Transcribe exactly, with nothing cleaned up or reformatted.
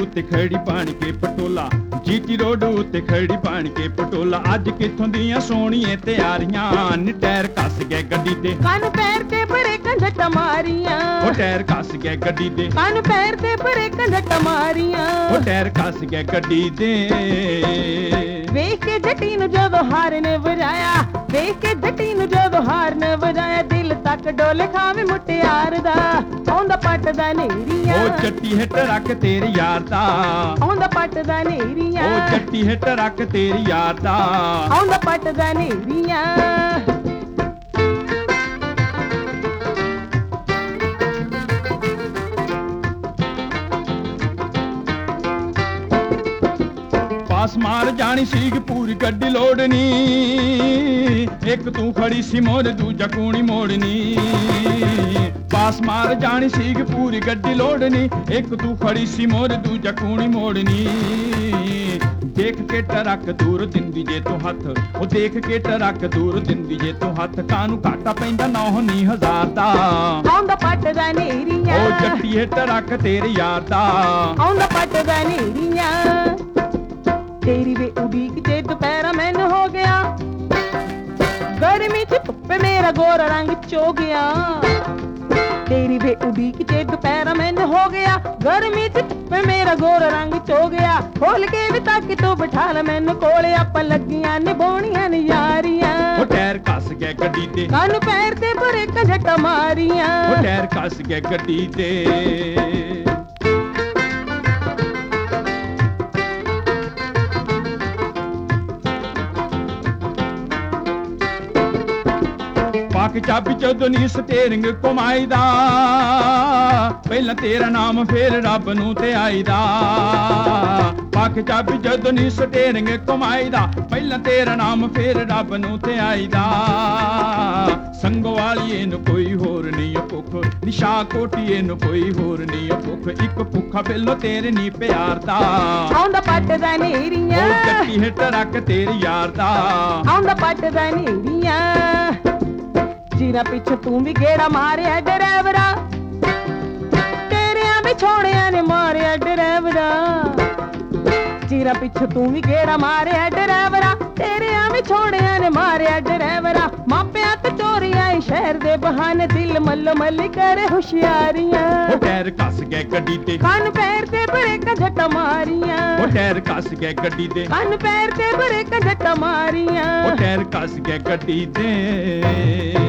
ਉੱਤੇ ਖੜੀ ਬਣ ਕੇ ਪਟੋਲਾ, ਜੀਟੀ ਰੋਡ ਉੱਤੇ ਖੜੀ ਬਣ ਕੇ ਪਟੋਲਾ। ਅੱਜ ਕਿੱਥੋਂ ਦੀਆਂ ਸੋਹਣੀਆਂ ਤਿਆਰੀਆਂ, ਨੀ ਟਾਇਰ ਕੱਸ ਗਏ ਗੱਡੀ ਦੇ, ਕੰਨ ਪੈਰ ਤੇ ਬ੍ਰੇਕਾਂ ਝੱਟਾਂ ਮਾਰੀਆਂ। ਉਹ ਟਾਇਰ ਕੱਸ ਗਏ ਗੱਡੀ ਦੇ, ਕੰਨ ਪੈਰ ਤੇ ਬ੍ਰੇਕਾਂ ਝੱਟਾਂ ਮਾਰੀਆਂ। ਉਹ ਟਾਇਰ ਕੱਸ ਗਏ ਗੱਡੀ ਦੇ। ਵੇਖ ਕੇ ਜੱਟੀ ਨੂੰ ਜਦੋਂ ਹਾਰ ਨੇ ਵਜਾਇਆ, ਵੇਖ ਕੇ ਜੱਟੀ ਨੂੰ ਜਦੋਂ ਹਾਰ ਨੇ ਵਜਾਇਆ, ਦਿਲ ਤੱਕ ਡੋਲੇ ਖਾਵੇ ਮੁਟਿਆਰ ਦਾ, ਆਉਂਦਾ ਪੱਟ ਦਾ ਨੇਰੀਆਂ। ਉਹ ਚੱਟੀ ਹੈ ਟਰੱਕ ਤੇਰੇ ਯਾਰ ਦਾ, ਆਉਂਦਾ ਪੱਟ ਦਾ ਨੇਰੀਆਂ। ਉਹ ਚੱਟੀ ਹੈ ਟਰੱਕ ਤੇਰੀ ਯਾਰ ਦਾ, ਆਉਂਦਾ ਪੱਟ ਦਾ ਨੇਰੀਆਂ। ਪਾਸ ਮਾਰ ਜਾਣੀ ਸੀਗ ਪੂਰੀ ਗੱਡੀ ਲੋੜਨੀ, ਇੱਕ ਤੂੰ ਖੜੀ ਸੀ ਮੋਰ ਦੂਜਾ ਕੂਣੀ ਮੋੜਨੀ। ਪਾਸ ਮਾਰ ਜਾਣੀ ਸੀਗ ਪੂਰੀ ਗੱਡੀ ਲੋੜਨੀ, ਇੱਕ ਤੂੰ ਖੜੀ ਸੀ ਮੋਰ ਦੂਜਾ ਕੂਣੀ ਮੋੜਨੀ। ਦੇਖ ਕੇ ਟਰੱਕ ਦੂਰ ਦਿੰਦੀ ਜੇ ਤੂੰ ਹੱਥ, ਉਹ ਦੇਖ ਕੇ ਟਰੱਕ ਦੂਰ ਦਿੰਦੀ ਜੇ ਤੂੰ ਹੱਥ, ਕਾਨੂੰ ਘਾਟਾ ਪੈਂਦਾ ਨੌ ਨੀ ਹਜ਼ਾਰ ਦਾ, ਆਉਂਦਾ ਪੱਟ ਦਾ ਨੇਰੀਆਂ। ਉਹ ਜੱਟੀ ਹੈ ਟਰੱਕ ਤੇਰੇ ਯਾਰ ਦਾ, ਆਉਂਦਾ ਪੱਟ ਦਾ ਨੇਰੀਆਂ। ਤੇਰੀ ਵੇ ਉਡੀਕ ਤੇ ਦੁਪਹਿਰਾ ਮੈਨੂੰ ਹੋ ਗਿਆ, ਗਰਮੀ ਚ ਧੁੱਪੇ ਮੇਰਾ ਗੋਰਾ ਰੰਗ ਚੋ ਗਿਆ। ਤੇਰੀ ਵੇ ਉਡੀਕ ਤੇ ਦੁਪਹਿਰਾ ਮੈਨੂੰ ਹੋ ਗਿਆ, ਗਰਮੀ ਚ ਧੁੱਪੇ ਮੇਰਾ ਗੋਰਾ ਰੰਗ ਚੋ ਗਿਆ। ਖੋਲ ਕੇ ਵੀ ਤੱਕ ਤੂੰ ਬਿਠਾ ਲੈ ਮੈਨੂੰ ਕੋਲੇ, ਆਪਾਂ ਲੱਗੀਆਂ ਨਿਭਾਉਣੀਆਂ ਨੀ ਯਾਰੀਆਂ। ਉਹ ਟਾਇਰ ਕੱਸ ਗਏ ਗੱਡੀ ਦੇ, ਕੰਨ ਪੈਰ ਤੇ ਬ੍ਰੇਕਾਂ ਝੱਟਾਂ ਮਾਰੀਆਂ। ਉਹ ਟਾਇਰ ਕੱਸ ਗਏ ਗੱਡੀ ਦੇ। ਪਾਕ ਚਾਬੀ ਜਦੋਂ ਨੀ ਸਟੇਰਿੰਗ ਘੁਮਾਈਦਾ, ਪਹਿਲਾਂ ਤੇਰਾ ਨਾਮ ਫੇਰ ਰੱਬ ਨੂੰ ਤੇ ਆਈਦਾ। ਪਾਕ ਚਾਬੀ ਜਦੋਂ ਨੀ ਸਟੇਰਿੰਗ ਘੁਮਾਈਦਾ, ਪਹਿਲਾਂ ਤੇਰਾ ਨਾਮ ਫੇਰ ਰੱਬ ਨੂੰ ਤੇ ਆਈਦਾ। ਸੰਗੋ ਵਾਲੀਏ ਨੂੰ ਕੋਈ ਹੋਰ ਨਹੀਂ ਭੁੱਖ, ਨਿਸ਼ਾ ਕੋਟੀਏ ਨੂੰ ਕੋਈ ਹੋਰ ਨਹੀਂ ਭੁੱਖ, ਇੱਕ ਭੁੱਖਾ ਬਿੱਲੋ ਤੇਰੇ ਨੀ ਪਿਆਰ ਦਾ, ਆਉਂਦਾ ਪੱਟ ਦਾ ਨੇਰੀਆਂ। ਉਹ ਚੱਟੀ ਹੈ ਟਰੱਕ ਤੇਰੀ ਯਾਰ ਦਾ, ਆਉਂਦਾ ਪੱਟ ਦਾ ਨੇਰੀਆਂ। ਚੀਰਾ ਪਿੱਛੇ ਤੂੰ ਵੀ ਗੇੜਾ ਮਾਰਿਆ ਡਰਾਈਵਰਾ, ਤੇਰਿਆਂ ਵਿਛੋੜਿਆਂ ਨੇ ਮਾਰਿਆ ਡਰਾਈਵਰਾ। ਚੀਰਾ ਪਿੱਛੇ ਤੂੰ ਵੀ ਗੇੜਾ ਮਾਰਿਆ ਡਰਾਈਵਰਾ, ਤੇਰਿਆਂ ਵਿਛੋੜਿਆਂ ਨੇ ਮਾਰਿਆ ਡਰਾਈਵਰਾ। ਮਾਪਿਆਂ ਤੇ ਚੋਰੀਆਂ ਸ਼ਹਿਰ ਦੇ ਬਹਾਨੇ, ਦਿਲ ਮੱਲੋ ਮੱਲੀ ਕਰੇ ਹੁਸ਼ਿਆਰੀਆਂ। ਉਹ ਟਾਇਰ ਕੱਸ ਗਏ ਗੱਡੀ ਤੇ, ਕੰਨ ਪੈਰ ਤੇ ਬ੍ਰੇਕਾਂ ਝੱਟਾਂ ਮਾਰੀਆਂ। ਉਹ ਟਾਇਰ ਕੱਸ ਗਏ ਗੱਡੀ ਤੇ, ਕੰਨ ਪੈਰ ਤੇ ਬ੍ਰੇਕਾਂ ਝੱਟਾਂ ਮਾਰੀਆਂ। ਉਹ ਟਾਇਰ ਕੱਸ ਗਏ ਗੱਡੀ ਤੇ।